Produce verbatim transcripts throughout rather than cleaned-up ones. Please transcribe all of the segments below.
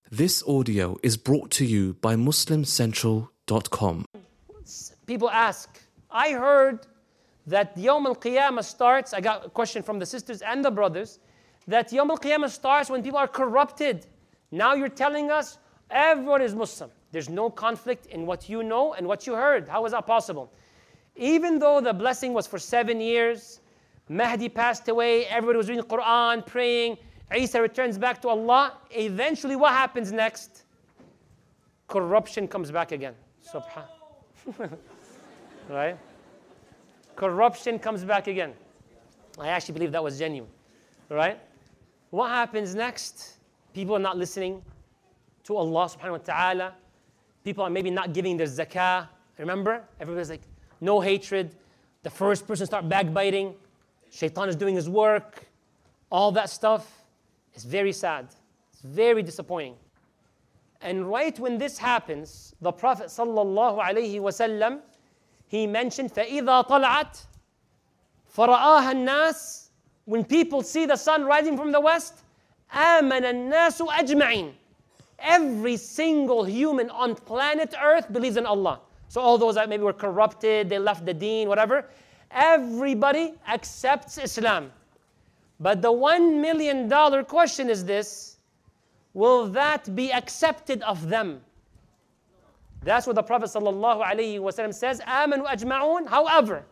This audio is brought to you by muslim central dot com. People ask, I heard that Yawm al-Qiyamah starts, I got a question from the sisters and the brothers, that Yawm al-Qiyamah starts when people are corrupted. Now you're telling us everyone is Muslim. There's no conflict in what you know and what you heard. How is that possible? Even though the blessing was for seven years, Mahdi passed away, everybody was reading the Quran, praying, Isa returns back to Allah, eventually what happens next? Corruption comes back again. Subhan. Right? Corruption comes back again. I actually believe that was genuine. Right? What happens next? People are not listening to Allah subhanahu wa ta'ala. People are maybe not giving their zakah. Remember? Everybody's like, no hatred. The first person start backbiting. Shaitan is doing his work. All that stuff. It's very sad. It's very disappointing. And right when this happens, the Prophet sallallahu alayhi wasallam, he mentioned, فَإِذَا طَلَعَتْ فَرَآهَا النَّاسِ. When people see the sun rising from the west, آمَنَ النَّاسُ أَجْمَعِينَ. Every single human on planet Earth believes in Allah. So all those that maybe were corrupted, they left the deen, whatever, everybody accepts Islam. But the one million dollar question is this: will that be accepted of them? That's what the Prophet sallallahu alaihi wasallam says. آمنوا أجمعون. However,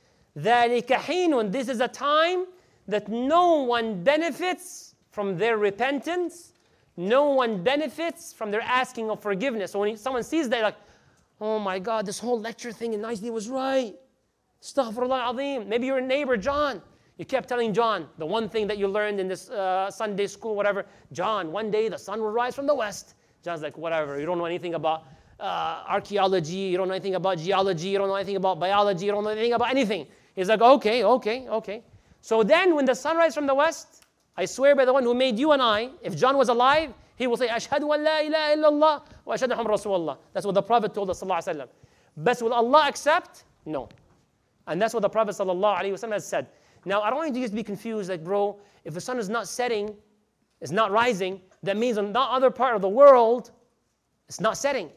ذلك حين. This is a time that no one benefits from their repentance. No one benefits from their asking of forgiveness. So when someone sees that, like, oh my God, this whole lecture thing in Nicely was right. Astaghfirullah al-Azim. Maybe your neighbor, John. You kept telling John the one thing that you learned in this uh, Sunday school, whatever. John, one day the sun will rise from the west. John's like, whatever. You don't know anything about uh, archaeology. You don't know anything about geology. You don't know anything about biology. You don't know anything about anything. He's like, okay, okay, okay. So then when the sun rises from the west, I swear by the one who made you and I, if John was alive, he will say, Ashhadu an la ilaha illallah wa ashhadu anna Muhammadan Rasulullah. That's what the Prophet told us, sallallahu alaihi wasallam. But will Allah accept? No. And that's what the Prophet sallallahu alaihi wasallam has said. Now, I don't want you to just be confused, like, bro, if the sun is not setting, it's not rising, that means in that other part of the world, it's not setting.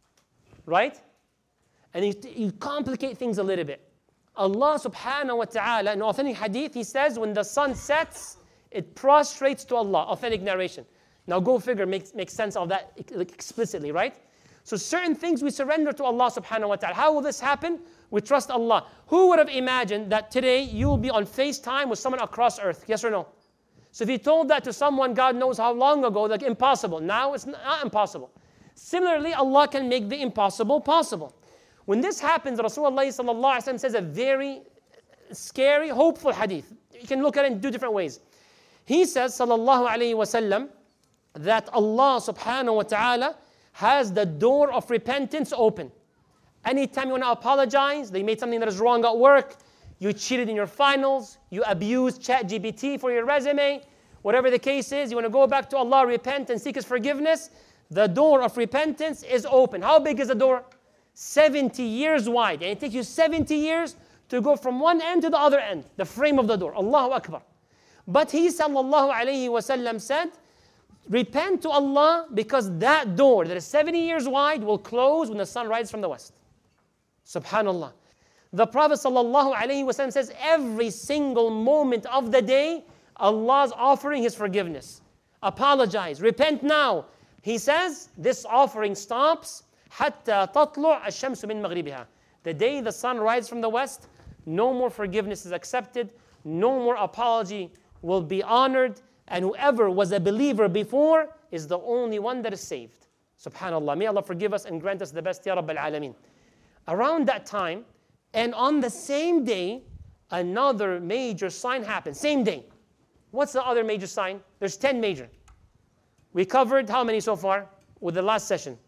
Right? And you, you complicate things a little bit. Allah subhanahu wa ta'ala, in authentic hadith, he says, when the sun sets, it prostrates to Allah. Authentic narration. Now, go figure, makes makes sense of that explicitly, right? So certain things we surrender to Allah subhanahu wa ta'ala. How will this happen? We trust Allah. Who would have imagined that today you will be on FaceTime with someone across earth? Yes or no? So if you told that to someone, God knows how long ago, like impossible. Now it's not impossible. Similarly, Allah can make the impossible possible. When this happens, Rasulullah sallallahu alaihi wasallam says a very scary, hopeful hadith. You can look at it in two different ways. He says, sallallahu alaihi wasallam, that Allah subhanahu wa ta'ala has the door of repentance open. Anytime you want to apologize, they made something that is wrong at work, you cheated in your finals, you abused ChatGPT for your resume, whatever the case is, you want to go back to Allah, repent and seek His forgiveness, the door of repentance is open. How big is the door? seventy years wide. And it takes you seventy years to go from one end to the other end, the frame of the door. Allahu Akbar. But He sallallahu alayhi wa sallam said, repent to Allah because that door that is seventy years wide will close when the sun rises from the west. Subhanallah. The Prophet sallallahu alaihi wasallam says every single moment of the day, Allah's offering His forgiveness. Apologize, repent now. He says this offering stops حتى تطلع الشمس من مغربها. The day the sun rises from the west, no more forgiveness is accepted, no more apology will be honored, and whoever was a believer before is the only one that is saved. Subhanallah. May Allah forgive us and grant us the best, Ya Rabb al-Alameen. Around that time, and on the same day, another major sign happened. Same day. What's the other major sign? There's ten major. We covered how many so far with the last session?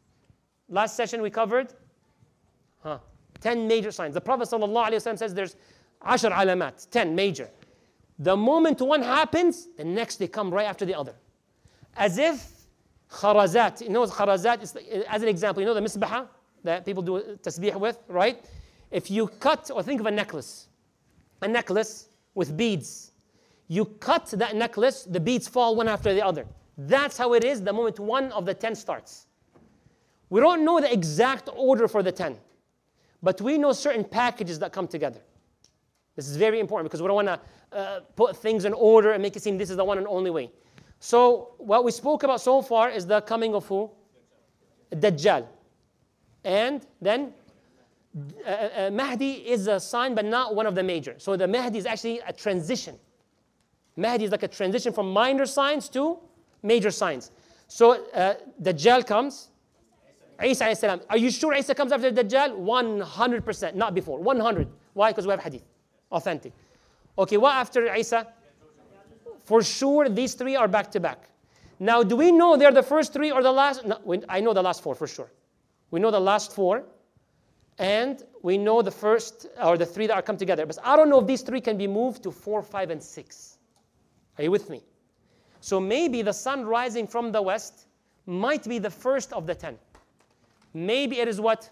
Last session we covered huh, ten major signs. The Prophet ﷺ says there's ashar alamat, ten major. The moment one happens, the next they come right after the other. As if kharazat, you know what kharazat is? As an example, you know the misbah that people do tasbih with, right? If you cut, or think of a necklace, a necklace with beads. You cut that necklace, the beads fall one after the other. That's how it is the moment one of the ten starts. We don't know the exact order for the ten, but we know certain packages that come together. This is very important because we don't want to uh, put things in order and make it seem this is the one and only way. So what we spoke about so far is the coming of who? Dajjal. And then uh, uh, Mahdi is a sign, but not one of the major. So the Mahdi is actually a transition. Mahdi is like a transition from minor signs to major signs. So uh, Dajjal comes. Isa alayhi salam. Are you sure Isa comes after Dajjal? one hundred percent, not before. one hundred. Why? Because we have hadith. Authentic. Okay, what after Isa? For sure, these three are back to back. Now, do we know they're the first three or the last? No, we, I know the last four for sure. We know the last four, and we know the first or the three that are come together. But I don't know if these three can be moved to four, five, and six. Are you with me? So maybe the sun rising from the west might be the first of the ten. Maybe it is what?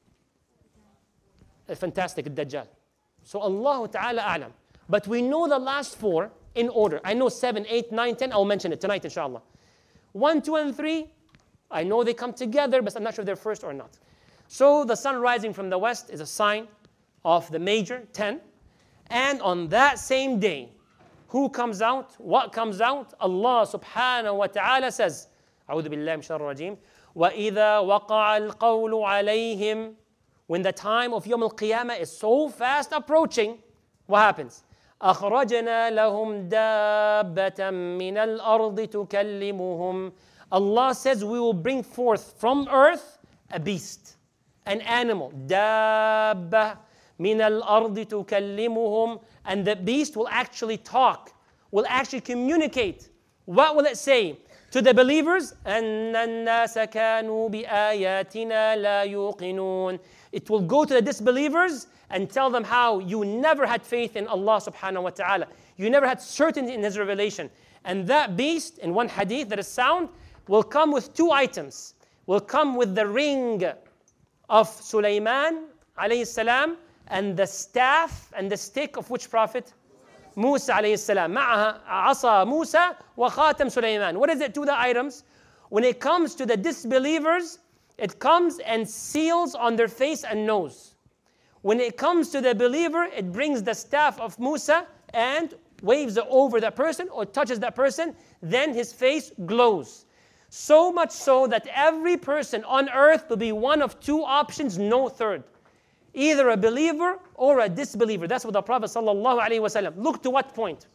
A fantastic Dajjal. So Allah Ta'ala A'lam. But we know the last four in order. I know seven, eight, nine, ten. I'll mention it tonight, inshallah. One, two, and three, I know they come together, but I'm not sure if they're first or not. So the sun rising from the west is a sign of the major, ten. And on that same day, who comes out? What comes out? Allah subhanahu wa ta'ala says, أعوذ بالله من الشيطان الرجيم وَإِذَا وَقَعَ الْقَوْلُ عَلَيْهِمْ. When the time of Yawm al-Qiyamah is so fast approaching, what happens? أَخْرَجْنَا لَهُمْ دَابَّةً مِّنَ الْأَرْضِ تُكَلِّمُهُمْ. Allah says we will bring forth from earth a beast, an animal. دَابَّةً مِّنَ الْأَرْضِ تُكَلِّمُهُمْ. And the beast will actually talk, will actually communicate. What will it say? To the believers, أَنَّ النَّاسَ كَانُوا بِآيَاتِنَا لَا يُوقِنُونَ. It will go to the disbelievers and tell them how you never had faith in Allah subhanahu wa ta'ala. You never had certainty in His revelation. And that beast, in one hadith that is sound, will come with two items. Will come with the ring of Sulaiman alayhi salam and the staff and the stick of which prophet? Musa alayhi salam. معها عصا موسى وخاتم سليمان. What is it to the items? When it comes to the disbelievers, it comes and seals on their face and nose. When it comes to the believer, it brings the staff of Musa and waves it over that person or touches that person, then his face glows. So much so that every person on earth will be one of two options, no third. Either a believer or a disbeliever. That's what the Prophet sallallahu alaihi wasallam. Look to what point?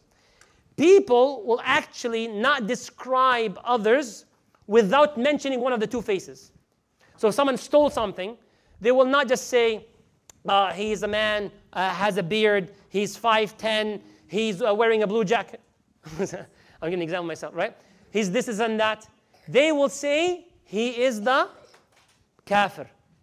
People will actually not describe others without mentioning one of the two faces. So if someone stole something, they will not just say, uh, he's a man, uh, has a beard, he's five ten, he's uh, wearing a blue jacket. I'm going to examine myself, right? He's this, is and that. They will say, he is the kafir.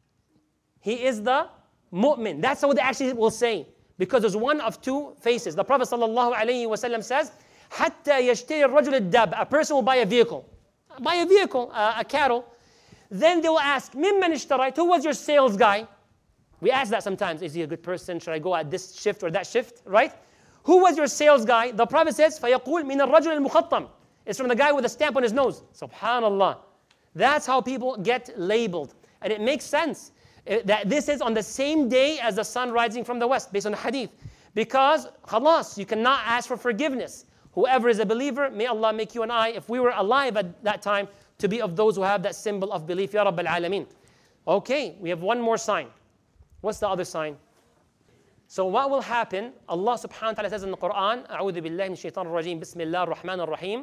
He is the mu'min. That's what they actually will say. Because there's one of two faces. The Prophet sallallahu alaihi wasallam says, حَتَّى يَشْتَرِي الرَّجُلِ الدَّابَ. A person will buy a vehicle. Buy a vehicle, uh, a cattle. Then they will ask, مِمَّنْ اشْتَرَيْتَ? Who was your sales guy? We ask that sometimes. Is he a good person? Should I go at this shift or that shift? Right? Who was your sales guy? The Prophet says, فَيَقُولْ مِنَ الرَّجُلِ الْمُخَطَّمِ. It's from the guy with a stamp on his nose. Subhanallah. That's how people get labeled. And it makes sense that this is on the same day as the sun rising from the west, based on the hadith. Because, khalas, you cannot ask for forgiveness. Whoever is a believer, may Allah make you and I, if we were alive at that time, to be of those who have that symbol of belief. Ya Rabb al-Alameen. Okay, we have one more sign. What's the other sign? So what will happen? Allah subhanahu wa ta'ala says in the Quran, أعوذ بالله من الشيطان الرجيم بسم الله الرحمن الرحيم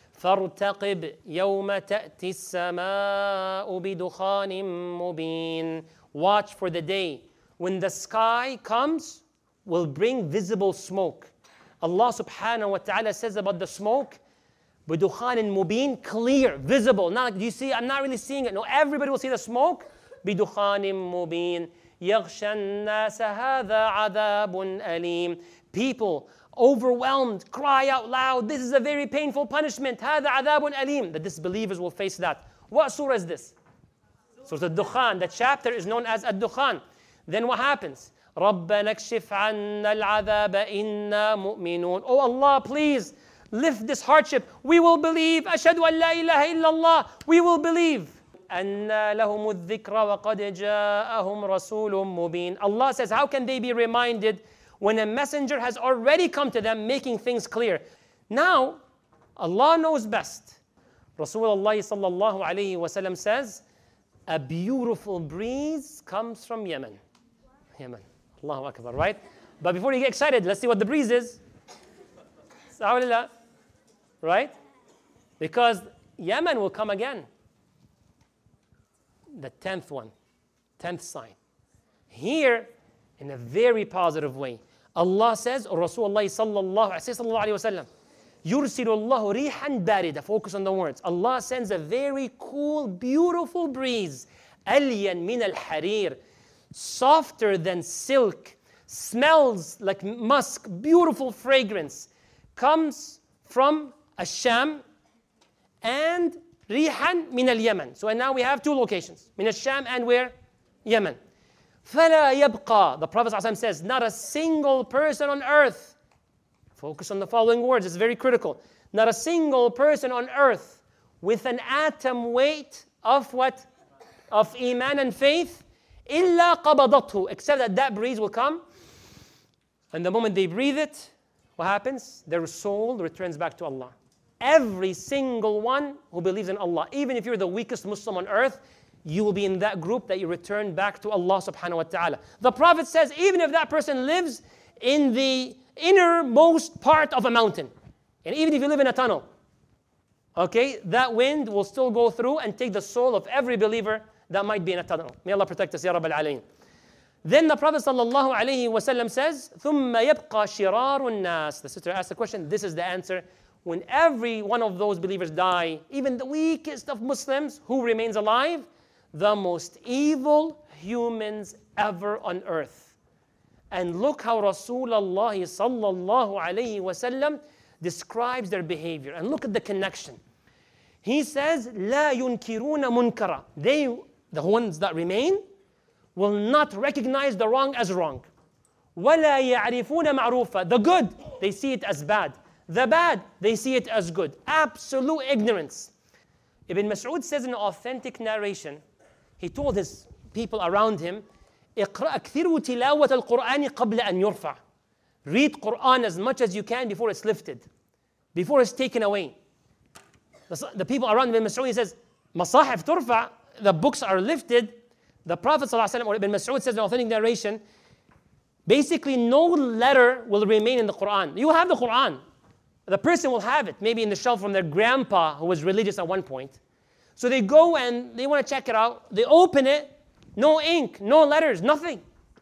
فارتقب يوم تأتي السماء بدخان مبين. Watch for the day when the sky comes will bring visible smoke. Allah subhanahu wa ta'ala says about the smoke, بدخان مبين, clear, visible. Not like, do you see? I'm not really seeing it. No, everybody will see the smoke. بدخان مبين يغشى الناس هذا عذاب أليم. People overwhelmed, cry out loud, this is a very painful punishment. هذا عذاب أليم. The disbelievers will face that. What surah is this? So the Dukhan, the chapter is known as Ad-Dukhan. Then what happens? رَبَّنَا اكْشِفْ عَنَّا الْعَذَابَ إِنَّا مُؤْمِنُونَ. Oh Allah, please lift this hardship. We will believe. Ashhadu an la ilaha illallah. We will believe. أَنَّا لَهُمُ الذِّكْرَ وَقَدْ جَاءَهُمْ رَسُولٌ مُبِينٌ. Allah says, how can they be reminded when a messenger has already come to them making things clear? Now, Allah knows best. Rasulullah sallallahu alayhi wa sallam says, a beautiful breeze comes from Yemen. Yemen. Allahu Akbar, right? But before you get excited, let's see what the breeze is. Right? Because Yemen will come again. The tenth one, tenth sign. Here, in a very positive way, Allah says, or Rasulullah sallallahu alayhi wa sallam, يُرْسِلُ اللَّهُ رِيحًا بَارِدًا. Focus on the words. Allah sends a very cool, beautiful breeze. أَلْيًا مِنَ الْحَرِيرِ. Softer than silk. Smells like musk, beautiful fragrance. Comes from Ash-Sham and Rihan min al-Yemen. So and now we have two locations. Min al-Sham and where? Yemen. فَلَا يَبْقَى. The Prophet ﷺ says, not a single person on earth. Focus on the following words, it's very critical. Not a single person on earth with an atom weight of what? Of Iman and faith. إِلَّا قَبَضَتْهُ. Except that that breeze will come. And the moment they breathe it, what happens? Their soul returns back to Allah. Every single one who believes in Allah, even if you're the weakest Muslim on earth, you will be in that group that you return back to Allah subhanahu wa ta'ala. The Prophet says, even if that person lives in the innermost part of a mountain, and even if you live in a tunnel, okay, that wind will still go through and take the soul of every believer that might be in a tunnel. May Allah protect us, Ya Rabbal Alameen. Then the Prophet sallallahu alayhi wa sallam says, ثُمَّ يَبْقَى شِرَارُ النَّاسِ. The sister asked the question, this is the answer. When every one of those believers die, even the weakest of Muslims, who remains alive? The most evil humans ever on earth. And look how Rasulullah sallallahu alayhi wa sallam describes their behavior. And look at the connection. He says, لا ينكرون منكرا. They, the ones that remain, will not recognize the wrong as wrong. ولا يعرفون معروفا. The good, they see it as bad. The bad, they see it as good. Absolute ignorance. Ibn Mas'ud says in an authentic narration, he told his people around him, اقرأ كثير تلاوة القرآن قبل أن يرفع. Read Quran as much as you can before it's lifted, before it's taken away. The, the people around Ibn Mas'ud, he says, Masahif turfa, the books are lifted. The Prophet ﷺ, or Ibn Mas'ud says in an authentic narration, basically no letter will remain in the Quran. You have the Quran. The person will have it, maybe in the shelf from their grandpa who was religious at one point. So they go and they want to check it out. They open it, no ink, no letters, nothing.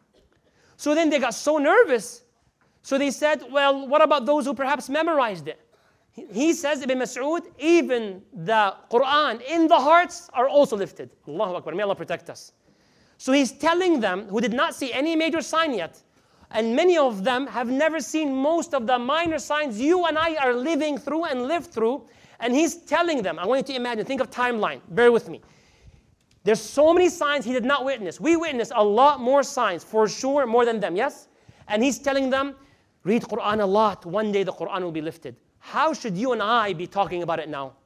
So then they got so nervous. So they said, well, what about those who perhaps memorized it? He says, Ibn Mas'ud, even the Quran in the hearts are also lifted. Allahu Akbar, may Allah protect us. So he's telling them who did not see any major sign yet, and many of them have never seen most of the minor signs you and I are living through and lived through. And he's telling them, I want you to imagine, think of timeline, bear with me. There's so many signs he did not witness. We witness a lot more signs, for sure, more than them, yes? And he's telling them, read Quran a lot, one day the Quran will be lifted. How should you and I be talking about it now?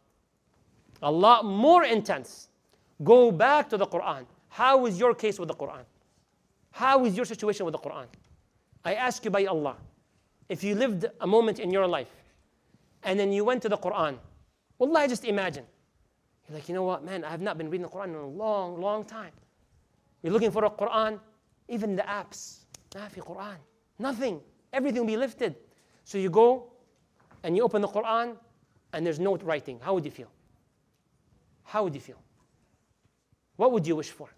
A lot more intense. Go back to the Quran. How is your case with the Quran? How is your situation with the Quran? I ask you by Allah, if you lived a moment in your life and then you went to the Quran, wallahi, just imagine. You're like, you know what, man, I have not been reading the Quran in a long, long time. You're looking for a Quran, even the apps, nafi Quran, nothing. Everything will be lifted. So you go and you open the Quran and there's no writing. How would you feel? How would you feel? What would you wish for?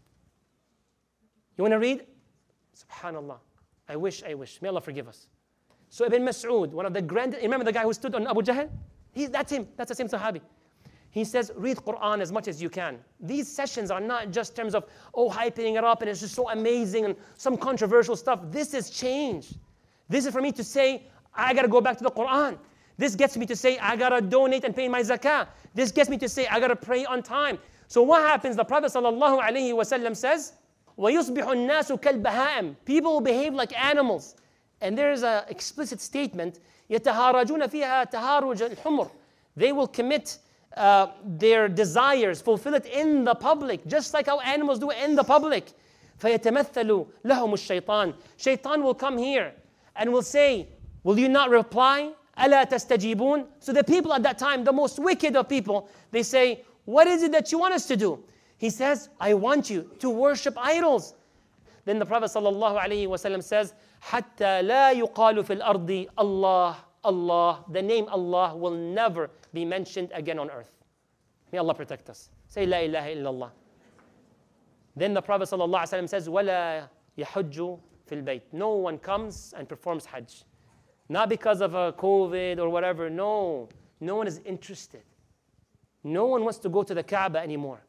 You want to read? Subhanallah. I wish, I wish. May Allah forgive us. So Ibn Mas'ud, one of the grand, remember the guy who stood on Abu Jahl? He, that's him. That's the same Sahabi. He says, read Quran as much as you can. These sessions are not just terms of, oh, hyping it up and it's just so amazing and some controversial stuff. This is change. This is for me to say, I got to go back to the Quran. This gets me to say, I got to donate and pay my zakah. This gets me to say, I got to pray on time. So what happens? The Prophet sallallahu alaihi wasallam says, وَيُصْبِحُ النَّاسُ كَالْبَهَائِمِ. People will behave like animals. And there is an explicit statement, يَتَهَارَجُونَ فِيهَا تَهَارُجَ الْحُمُرِ. They will commit uh, their desires, fulfill it in the public, just like how animals do it in the public. فَيَتَمَثَّلُ لَهُمُ الشَّيْطَانِ. Shaitan will come here and will say, will you not reply? أَلَا تَسْتَجِيبُونَ. So the people at that time, the most wicked of people, they say, what is it that you want us to do? He says, I want you to worship idols. Then the Prophet ﷺ says, حَتَّى لَا يُقَالُ فِي الْأَرْضِ Allah, Allah. The name Allah will never be mentioned again on earth. May Allah protect us. Say, La ilaha illallah. Then the Prophet ﷺ says, وَلَا يَحُجُّ فِي الْبَيْتِ. No one comes and performs Hajj. Not because of a COVID or whatever. No. No one is interested. No one wants to go to the Kaaba anymore.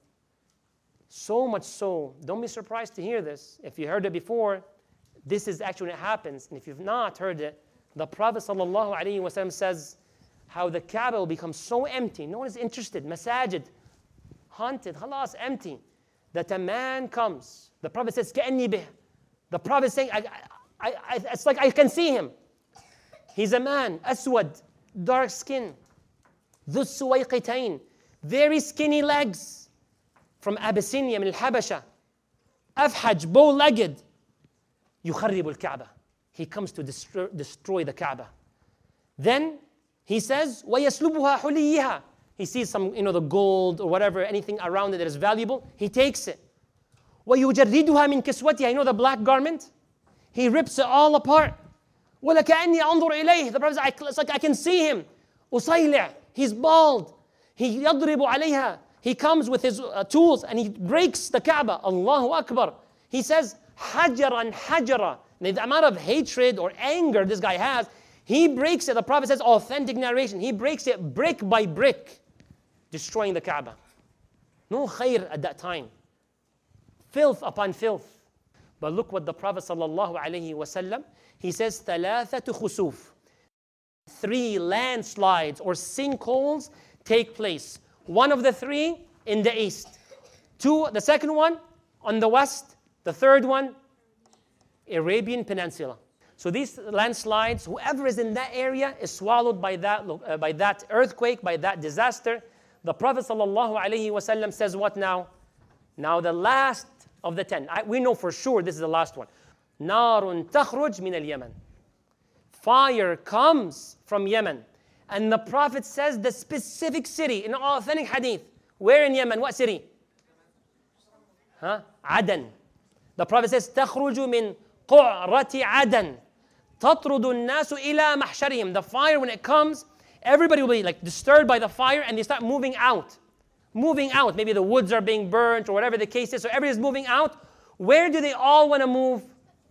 So much so, don't be surprised to hear this. If you heard it before, this is actually when it happens. And if you've not heard it, the Prophet ﷺ says how the Kaaba will become so empty. No one is interested. Masajid, haunted, halas, empty. That a man comes. The Prophet says, كَأَنِّي بِهِ. The Prophet is saying, I, I, I, it's like I can see him. He's a man, aswad, dark skin, ذُو السُّوَيْقِتَيْن, very skinny legs. From Abyssinia, من الحبشة, أفحج, bow-legged, يخرب الكعبة. He comes to destroy, destroy the Kaaba. Then he says, ويسلبها حليها. He sees some, you know, the gold or whatever, anything around it that is valuable. He takes it. ويجردها من كسوتها. You know the black garment? He rips it all apart. ولكأني أنظر إليه. The Prophet says, it's like I can see him. أصيلع. He's bald. He يضرب عليها. He comes with his uh, tools and he breaks the Kaaba. Allahu Akbar. He says, hajaran hajara. The amount of hatred or anger this guy has, he breaks it. The Prophet says, authentic narration, he breaks it brick by brick, destroying the Kaaba. No khair at that time. Filth upon filth. But look what the Prophet sallallahu alaihi wasallam, he says, ثلاثة خسوف. Three landslides or sinkholes take place. One of the three in the east. Two, the second one on the west. The third one, Arabian Peninsula. So these landslides, whoever is in that area is swallowed by that, uh, by that earthquake, by that disaster. The Prophet ﷺ says what now? Now the last of the ten. I, we know for sure this is the last one. نار تخرج من اليمن. Fire comes from Yemen. And the Prophet says the specific city in authentic hadith. Where in Yemen? What city? Huh? Aden. The Prophet says, تخرج من قعرة عدن تطرد الناس إلى محشرهم. The fire, when it comes, everybody will be like disturbed by the fire and they start moving out. Moving out. Maybe the woods are being burnt or whatever the case is. So everybody's moving out. Where do they all want to move?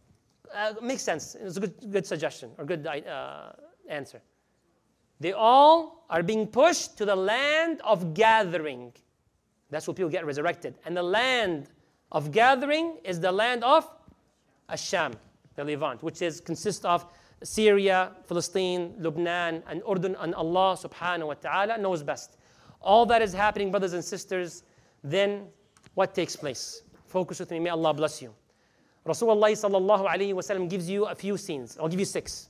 Uh, makes sense. It's a good, good suggestion or good uh, answer. They all are being pushed to the land of gathering. That's where people get resurrected. And the land of gathering is the land of Ash-Sham, the Levant, which is consists of Syria, Palestine, Lebanon, and Urdun, and Allah subhanahu wa ta'ala knows best. All that is happening, brothers and sisters, then what takes place? Focus with me, may Allah bless you. Rasulullah sallallahu alayhi wa sallam gives you a few scenes. I'll give you six.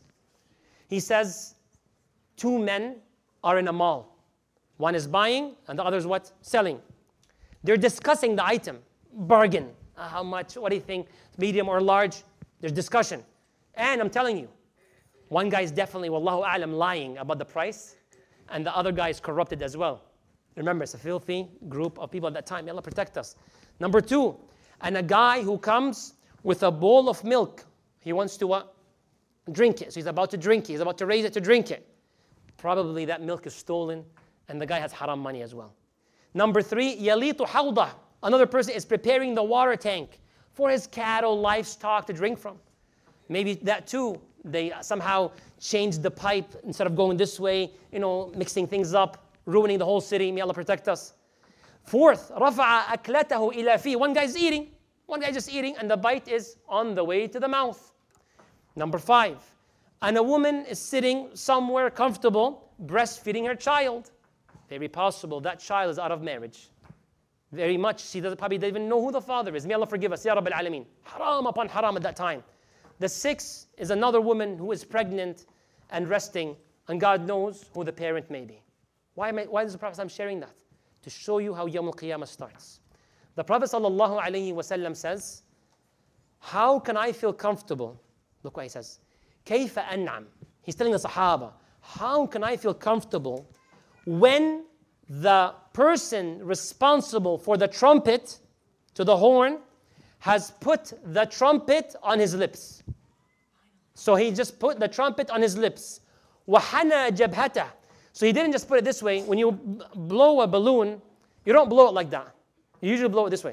He says, two men are in a mall. One is buying and the other is what? Selling. They're discussing the item. Bargain. Uh, how much? What do you think? Medium or large? There's discussion. And I'm telling you, one guy is definitely, wallahu a'lam, lying about the price. And the other guy is corrupted as well. Remember, it's a filthy group of people at that time. May Allah protect us. Number two, and a guy who comes with a bowl of milk. He wants to uh, drink it. So he's about to drink it. He's about to raise it to drink it. Probably that milk is stolen and the guy has haram money as well. Number three, yalitu hawdah. Another person is preparing the water tank for his cattle, livestock to drink from. Maybe that too, they somehow changed the pipe instead of going this way, you know, mixing things up, ruining the whole city. May Allah protect us. Fourth, رَفَعَ أَكْلَتَهُ إِلَى فِيهِ. One guy's eating, one guy just eating, and the bite is on the way to the mouth. Number five, and a woman is sitting somewhere comfortable, breastfeeding her child. Very possible that child is out of marriage. Very much, she doesn't, probably doesn't even know who the father is. May Allah forgive us, Ya Rabbil Alameen. Haram upon haram at that time. The sixth is another woman who is pregnant and resting, and God knows who the parent may be. Why, am I, why is the Prophet sharing that? To show you how Yawm al-Qiyamah starts. The Prophet sallallahu alaihi wasallam says, how can I feel comfortable? Look what he says. كيف أنعم. He's telling the Sahaba, how can I feel comfortable when the person responsible for the trumpet to the horn has put the trumpet on his lips. So he just put the trumpet on his lips. وَحَنَى جَبْهَتَهُ. So he didn't just put it this way. When you blow a balloon, you don't blow it like that. You usually blow it this way.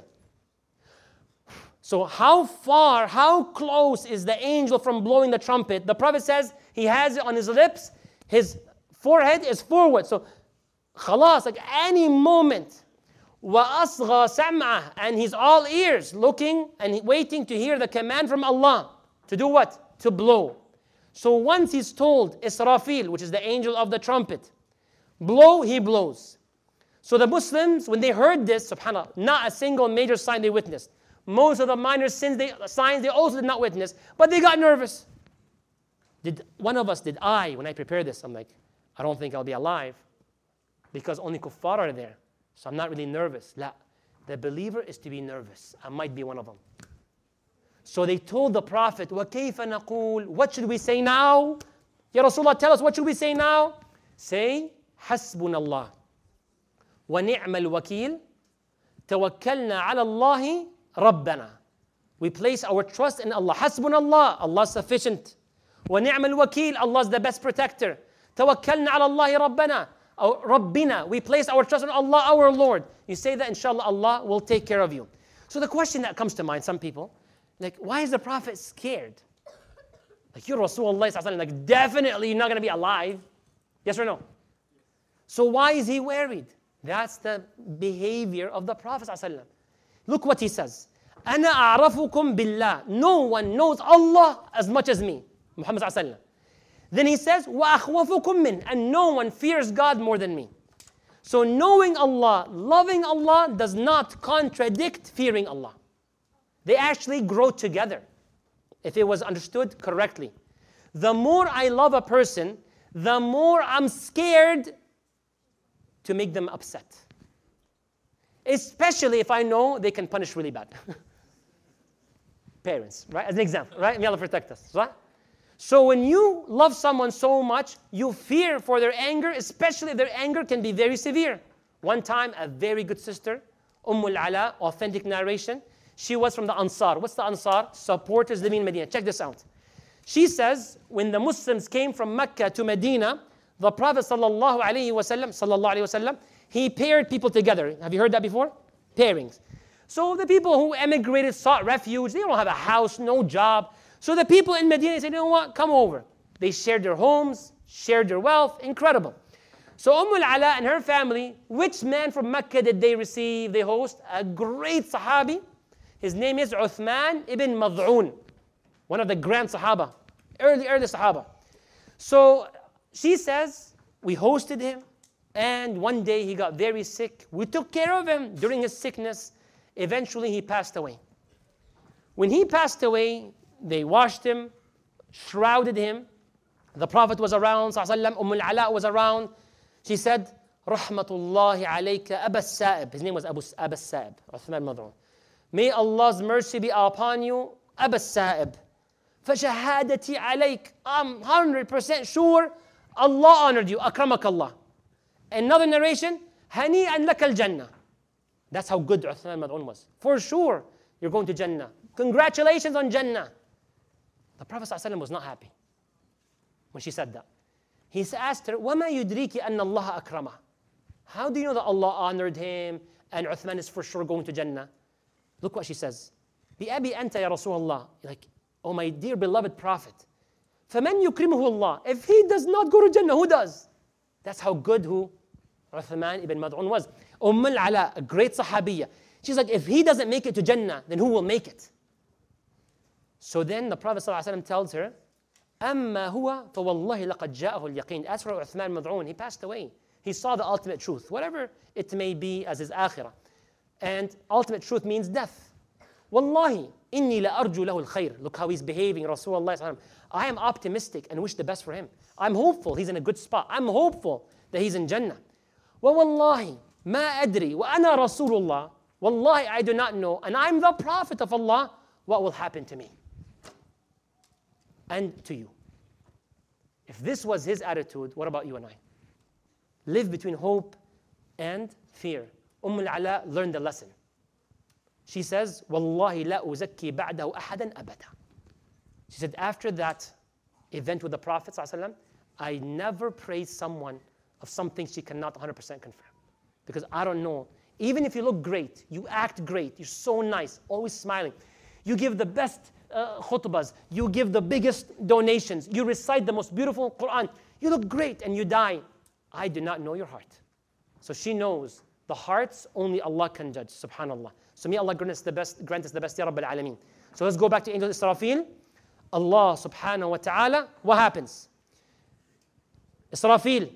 So how far, how close is the angel from blowing the trumpet? The Prophet says he has it on his lips. His forehead is forward. So khalas, like any moment. وَأَصْغَى سَمْعَهُ. And he's all ears, looking and waiting to hear the command from Allah. To do what? To blow. So once he's told Israfil, which is the angel of the trumpet, blow, he blows. So the Muslims, when they heard this, subhanAllah, not a single major sign they witnessed. Most of the minor sins, they, signs they also did not witness, but they got nervous. Did one of us, did I, when I prepared this, I'm like, I don't think I'll be alive because only kuffar are there. So I'm not really nervous. La, the believer is to be nervous. I might be one of them. So they told the Prophet, وَكَيْفَ نَقُولُ. What should we say now? Ya Rasulullah, tell us, what should we say now? Say, حَسْبُنَ اللَّهِ وَنِعْمَ الْوَكِيلُ تَوَكَّلْنَا عَلَى اللَّهِ رَبَّنَا. We place our trust in Allah. حَسْبُنَ اللَّهِ. Allah is sufficient. وَنِعْمَ الْوَكِيلُ. Allah is the best protector. تَوَكَّلْنَا عَلَى اللَّهِ رَبَّنَا. Rabbina. We place our trust in Allah, our Lord. You say that, inshallah, Allah will take care of you. So the question that comes to mind, some people, like, why is the Prophet scared? Like, you're Rasulullah, like, definitely you're not going to be alive. Yes or no? So why is he worried? That's the behavior of the Prophet. Look what he says. أَنَا أَعْرَفُكُمْ بِاللَّهِ. No one knows Allah as much as me. Muhammad sallallahu. Then he says, وَأَخْوَفُكُمْ مِنْ. And no one fears God more than me. So knowing Allah, loving Allah does not contradict fearing Allah. They actually grow together if it was understood correctly. The more I love a person, the more I'm scared to make them upset. Especially if I know they can punish really bad. Parents, right? As an example, right? May Allah protect us, right? So when you love someone so much, you fear for their anger, especially if their anger can be very severe. One time, a very good sister, Umm al-Ala, authentic narration, she was from the Ansar. What's the Ansar? Supporters living in Medina. Check this out. She says, when the Muslims came from Mecca to Medina, the Prophet sallallahu alaihi wasallam, sallallahu alaihi wasallam, he paired people together. Have you heard that before? Pairings. So the people who emigrated sought refuge. They don't have a house, no job. So the people in Medina said, you know what? Come over. They shared their homes, shared their wealth. Incredible. So Umm al-Ala and her family, which man from Mecca did they receive? They host a great Sahabi. His name is Uthman ibn Mad'un, one of the grand Sahaba, early, early Sahaba. So she says, we hosted him, and one day he got very sick. We took care of him during his sickness. Eventually he passed away. When he passed away, they washed him, shrouded him. The Prophet was around, sallallahu Umm al-Ala was around. She said, Rahmatullahi alayka Aba Sa'ib. His name was Abu Aba Sa'ib, Uthman Mad'un. May Allah's mercy be upon you, Aba Sa'ib. فَشَهَادَتِي عَلَيْكَ. I'm one hundred percent sure Allah honored you. Akramak Allah. Another narration, هَنِيئًا لَكَ الْجَنَّةِ. That's how good Uthman Mad'un was. For sure, you're going to Jannah. Congratulations on Jannah. The Prophet ﷺ was not happy when she said that. He asked her, وَمَا يُدْرِيكِ أَنَّ اللَّهَ أَكْرَمَهُ. How do you know that Allah honored him and Uthman is for sure going to Jannah? Look what she says. بِأَبِي أَنْتَ يَا رَسُولَ اللَّهِ. Like, oh my dear beloved Prophet. فَمَنْ يُكْرِمُهُ اللَّهِ. If he does not go to Jannah, who does? That's how good who Uthman ibn Mad'un was. Umm al-Ala, a great Sahabiyya. She's like, if he doesn't make it to Jannah, then who will make it? So then the Prophet ﷺ tells her, أَمَّا هُوَ فَوَاللَّهِ لَقَدْ جَاءَهُ الْيَقِينَ. As for Uthman Mad'un, he passed away. He saw the ultimate truth, whatever it may be as his akhirah. And ultimate truth means death. Wallahi, inni la arju lahu al-khair. Look how he's behaving, Rasulullah. I am optimistic and wish the best for him. I'm hopeful he's in a good spot. I'm hopeful that he's in Jannah. وَوَاللَّهِ مَا أَدْرِي وَأَنَا رَسُولُ اللَّهِ. Wallahi, I do not know, and I'm the Prophet of Allah, what will happen to me and to you. If this was his attitude, what about you and I? Live between hope and fear. Umm al-Ala learned the lesson. She says, Wallahi la uzakki ba'dahu ahadan abada. She said, after that event with the Prophet ﷺ, I never praise someone of something she cannot one hundred percent confirm. Because I don't know, even if you look great, you act great, you're so nice, always smiling, you give the best uh, khutbahs, you give the biggest donations, you recite the most beautiful Quran, you look great and you die. I do not know your heart. So she knows the hearts only Allah can judge, subhanallah. So may Allah grant us the best, grant us the best, ya Rabbil Alameen. So let's go back to Angel Israfil. Allah subhanahu wa ta'ala, what happens? Israfil.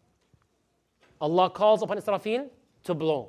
Allah calls upon Israfil to blow.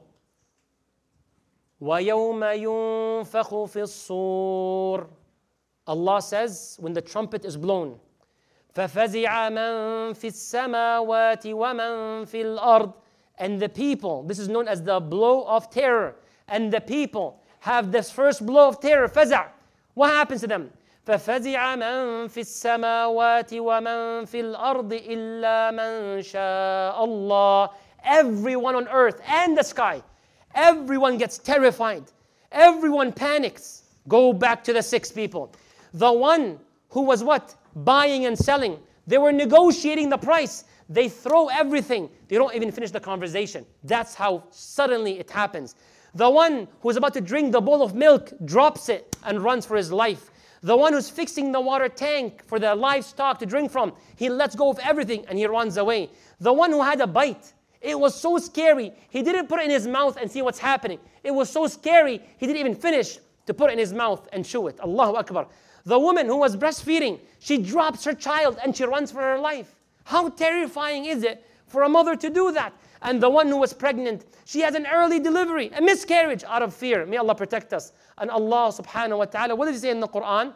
وَيَوْمَ يُنفَخُ فِي الصُّورِ. Allah says, when the trumpet is blown, فَفَزِعَ مَنْ فِي السَّمَاوَاتِ وَمَنْ فِي الْأَرْضِ. And the people, this is known as the blow of terror, and the people have this first blow of terror, فَزَعَ. What happens to them? فَفَزِعَ مَنْ فِي السَّمَاوَاتِ وَمَنْ فِي الْأَرْضِ إِلَّا مَنْ شَاءَ اللَّهِ. Everyone on earth and the sky, everyone gets terrified. Everyone panics. Go back to the six people. The one who was what? Buying and selling. They were negotiating the price. They throw everything. They don't even finish the conversation. That's how suddenly it happens. The one who is about to drink the bowl of milk drops it and runs for his life. The one who's fixing the water tank for the livestock to drink from, he lets go of everything and he runs away. The one who had a bite, it was so scary, he didn't put it in his mouth and see what's happening. It was so scary, he didn't even finish to put it in his mouth and chew it. Allahu Akbar. The woman who was breastfeeding, she drops her child and she runs for her life. How terrifying is it for a mother to do that? And the one who was pregnant, she has an early delivery, a miscarriage out of fear. May Allah protect us. And Allah subhanahu wa ta'ala, what did he say in the Quran?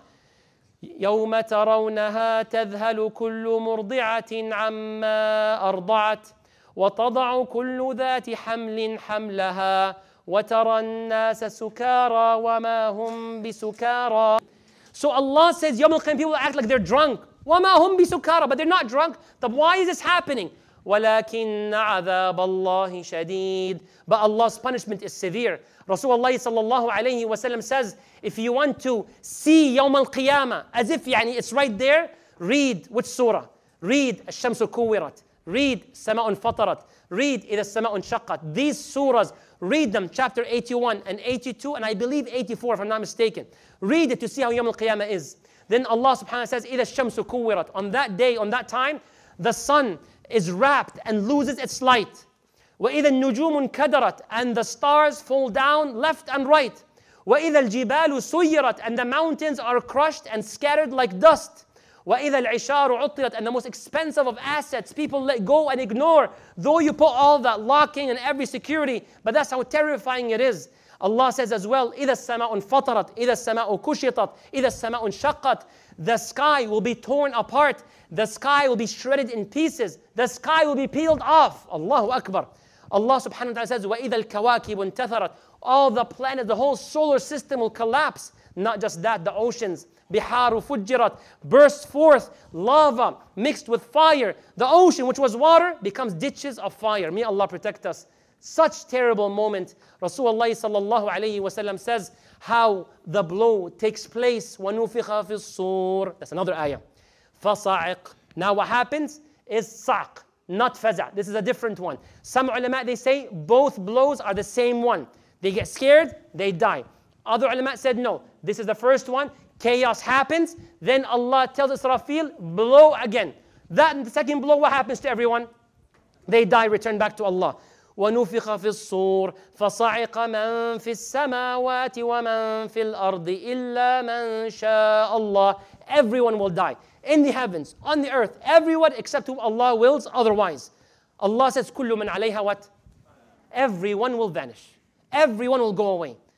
يَوْمَ تَرَوْنَهَا تَذْهَلُ كُلُّ مُرْضِعَةٍ عَمَّا أَرْضَعَتْ وَتَضَعُ كُلُّ ذَاتِ حَمْلٍ حَمْلَهَا وَتَرَى النَّاسَ سُكَارَى وَمَا هُمْ بِسُكَارَى. So Allah says, Yawm al-Qiyamah, people act like they're drunk. وَمَا هُمْ بِسُكَارَى, but they're not drunk. But why is this happening? وَلَكِنَّ عَذَابَ اللَّهِ شَدِيدٌ. But Allah's punishment is severe. Rasulullah sallallahu alayhi wa sallam says, if you want to see Yawm al-Qiyamah, as if yani, it's right there, read which surah? Read Ash-Shamsu Kuwirat. Read Sama'un Fatarat. Read Ida Sama'un Shaqqat. These surahs, read them, chapter eighty-one and eighty-two, and I believe eighty-four if I'm not mistaken. Read it to see how Yawm al-Qiyamah is. Then Allah subhanahu wa ta'ala says, Ida Ash-Shamsu Kuwirat. On that day, on that time, the sun is wrapped and loses its light. وَإِذَا النُّجُومُ انْكَدَرَتْ. And the stars fall down left and right. وَإِذَا الْجِبَالُ سُيِّرَتْ. And the mountains are crushed and scattered like dust. وَإِذَا الْعِشَارُ عُطِّلَتْ. And the most expensive of assets people let go and ignore, though you put all that locking and every security, but that's how terrifying it is. Allah says as well, إِذَا السَّمَاءُ انْفَطَرَتْ إِذَا السَّمَاءُ كُشِطَتْ إِذَا السَّمَاءُ انشَقَّتْ. The sky will be torn apart. The sky will be shredded in pieces. The sky will be peeled off. Allahu Akbar. Allah subhanahu wa ta'ala says, وَإِذَا الْكَوَاكِبُ انْتَثَرَتْ. All the planets, the whole solar system will collapse. Not just that, the oceans, بِحَارُ فُجِّرَتْ, burst forth, lava mixed with fire. The ocean, which was water, becomes ditches of fire. May Allah protect us. Such terrible moment. Rasulullah sallallahu alayhi wa sallam says how the blow takes place. وَنُفِخَ فِي الصُّورِ. That's another ayah. فَصَعِقْ. Now what happens is sa'q, not faza'. This is a different one. Some ulama, they say both blows are the same one. They get scared, they die. Other ulama said no. This is the first one. Chaos happens. Then Allah tells Israfil, blow again. That the second blow, what happens to everyone? They die, return back to Allah. وَنُفِخَ فِي الصُّورِ فَصَعِقَ مَنْ فِي السَّمَاوَاتِ وَمَنْ فِي الْأَرْضِ إِلَّا مَنْ شَاءَ اللَّهِ. Everyone will die. In the heavens, on the earth, everyone except whom Allah wills otherwise. Allah says, كُلُّ مَنْ عَلَيْهَا what? Everyone will vanish. Everyone will go away.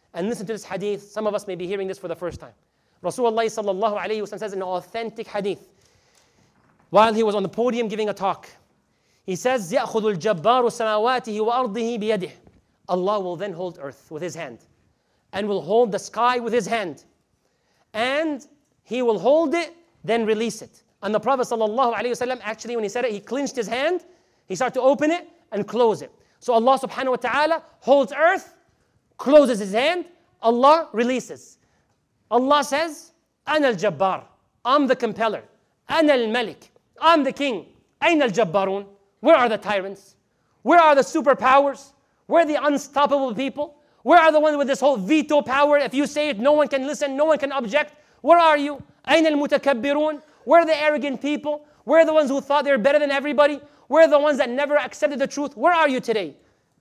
And listen to this hadith. Some of us may be hearing this for the first time. Rasulullah sallallahu alayhi wa sallam says in an authentic hadith, while he was on the podium giving a talk, he says, يَأْخُذُ الْجَبَّارُ سَمَاوَاتِهِ وَأَرْضِهِ بِيَدِهِ. Allah will then hold earth with his hand, and will hold the sky with his hand. And he will hold it, then release it. And the Prophet sallallahu alayhi wa sallam, actually when he said it, he clenched his hand, he started to open it and close it. So Allah subhanahu wa ta'ala holds earth, closes his hand, Allah releases. Allah says, أَنَا الْجَبَّارِ, I'm the compeller. أَنَا الْمَلِكِ, I'm the king. أَيْنَ الْجَبَّارُونَ, where are the tyrants? Where are the superpowers? Where are the unstoppable people? Where are the ones with this whole veto power? If you say it, no one can listen, no one can object. Where are you? أَيْنَ الْمُتَكَبِّرُونَ, where are the arrogant people? Where are the ones who thought they were better than everybody? Where are the ones that never accepted the truth? Where are you today?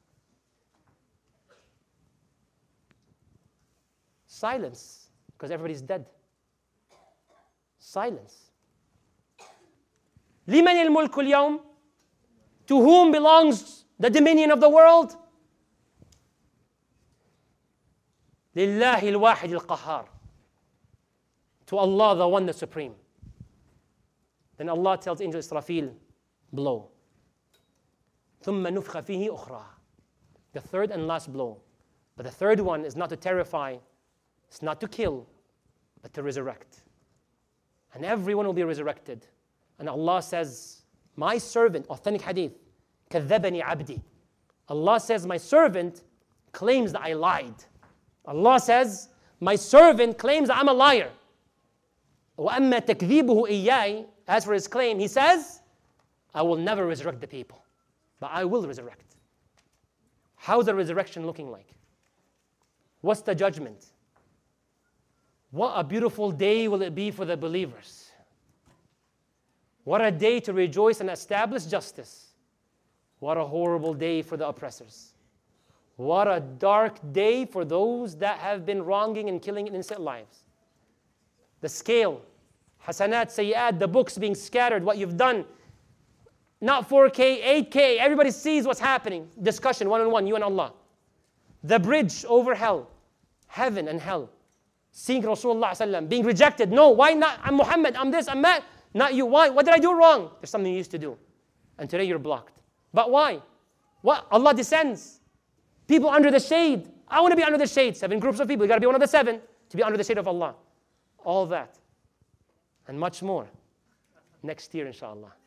Silence, because everybody's dead. Silence. لِمَنِ الْمُلْكُ الْيَوْمِ, to whom belongs the dominion of the world? لِلَّهِ الْوَاحِدِ الْقَهَّارِ, to Allah, the one, the supreme. Then Allah tells Angel Israfil, blow. ثُمَّ نُفْخَ فِيهِ أُخْرَى, the third and last blow. But the third one is not to terrify, it's not to kill, but to resurrect. And everyone will be resurrected. And Allah says, my servant, authentic hadith, كَذَّبَنِي عَبْدِي. Allah says, my servant claims that I lied. Allah says, my servant claims that I'm a liar. وَأَمَّا تَكْذِيبُهُ إِيَّاي, as for his claim, he says, I will never resurrect the people, but I will resurrect. How's the resurrection looking like? What's the judgment? What a beautiful day will it be for the believers. What a day to rejoice and establish justice. What a horrible day for the oppressors. What a dark day for those that have been wronging and killing innocent lives. The scale, hasanat, sayyat, the books being scattered, what you've done. Not four K, eight K, everybody sees what's happening. Discussion, one-on-one, you and Allah. The bridge over hell, heaven and hell. Seeing Rasulullah sallam, being rejected. No, why not? I'm Muhammad, I'm this, I'm that. Not you. Why? What did I do wrong? There's something you used to do. And today you're blocked. But why? What? Allah descends. People under the shade. I want to be under the shade. Seven groups of people. You got to be one of the seven to be under the shade of Allah. All that. And much more. Next year, inshallah.